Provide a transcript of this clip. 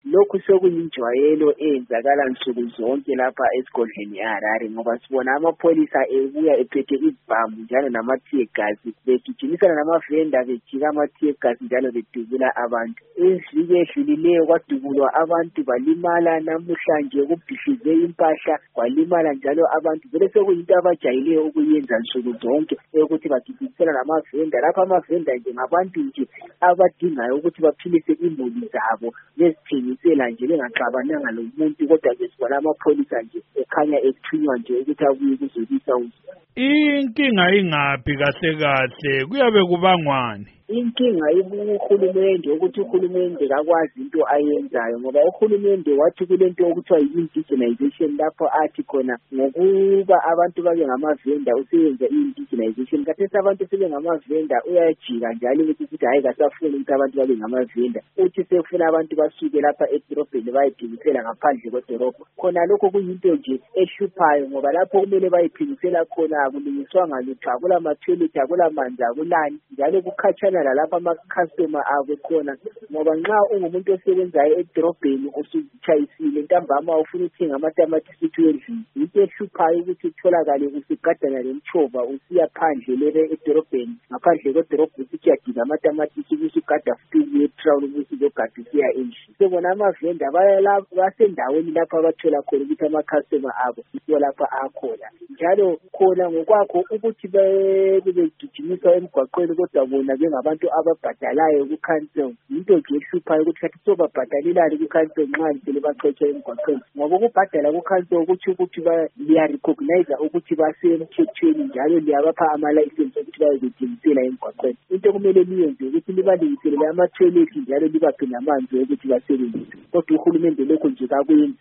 lokhu sekuyinjwayelo eyenzakala nsuku zonke lapha esigodlweni eHarare ngoba sibona amapholisa ebuya ephethe izibhamu njalo nama-tear gas begijimisana namavenda bejika ama-tear gas njalo bedubula abantu. Iviki edlulileyo kwadubulwa abantu balimala, namhlanje kubhidlize impahla kwalimala njalo abantu. Vele sekuyinto abajayileyo ukuyenza nsuku zonke ukuthi bagijimisana namavenda. Lapha amavenda nje ngabantu nje abadingayo ukuthi baphilise imuli zabo bezithengisela nje bengaxabananga lomuntu, kodwa ke sibona amapholisa nje ekhanya ethunywa nje ukuthi abuye kuzolisa umzimba. Inkinga ingaphi kahle kahle, kuyabe kubangwani? Inkinga ihulumende ukuthi uhulumende kakwazi into ayenzayo ngoba uhulumende wathi kulento okuthiwa yi-indigenization lapho athi khona ngokuba abantu babe ngamavenda useyenza i-indigenization. Kathesi abantu sebengamavenda uyajika njalo ukuthi hayi kasafuni ukuthi abantu babe ngamavenda, uthi sefuna abantu basuke lapha edorobheni bayiphingisela ngaphandle kwedorobho. Khona lokho kuyinto nje ehluphayo ngoba lapho kumele bayiphingisela khona akulungiswanga lutho, akula mathoyilethi, akula manzi, akulani njalo kukhatshana lalapha ama-customer abo khona ngoba nxa ungumuntu osebenzayo edorobheni usuzitshayisile ntambama ufuna ukuthenga amatamatisi uthwendlini, yinto ehluphayo ukuthi utholakale usigadana lemtshova usiya phandle lebe edorobheni, ngaphandle kwedorobho usiyadinga amatamatisi ubusugada futhi etrawuni ubusuzogada usiya endlini. Sebona amavenda basendaweni lapho abathola khona ukuthi ama-customer abo yikho lapha akhona njalo khona ngokwakho ukuthi begijimisa emgwaqweni kodwa bona bengabantu ababhadalayo ku-council. Yinto nje ehluphayo ukuthi kathi sobabhadalelani ku-council nxa lisele baxotsha emgwaqweni ngoba ukubhadala ku-council kutsho ukuthi liyarecognize ukuthi basemthethweni njalo liyabapha amalayisensi ukuthi bayebedingisela emgwaqweni. Into kumele liyenze ukuthi libalungiselele amathoyilethi njalo libaphe namanzi ukuthi basebenzise, kodwa uhulumende lokho nje kakwenzi.